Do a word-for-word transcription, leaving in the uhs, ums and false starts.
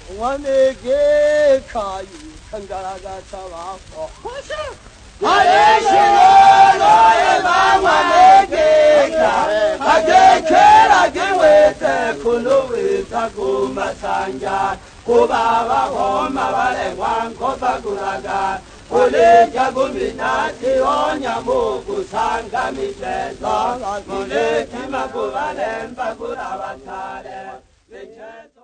원에게 가이 kangaraka sabako. Aleshino noye mangwanekeka akekera kiwete kuluwita kumasanja kubaba homa balengwa nkopa kulaga kuleja kuminati onya mukusanga michezo mulekima kubalemba kulabatale.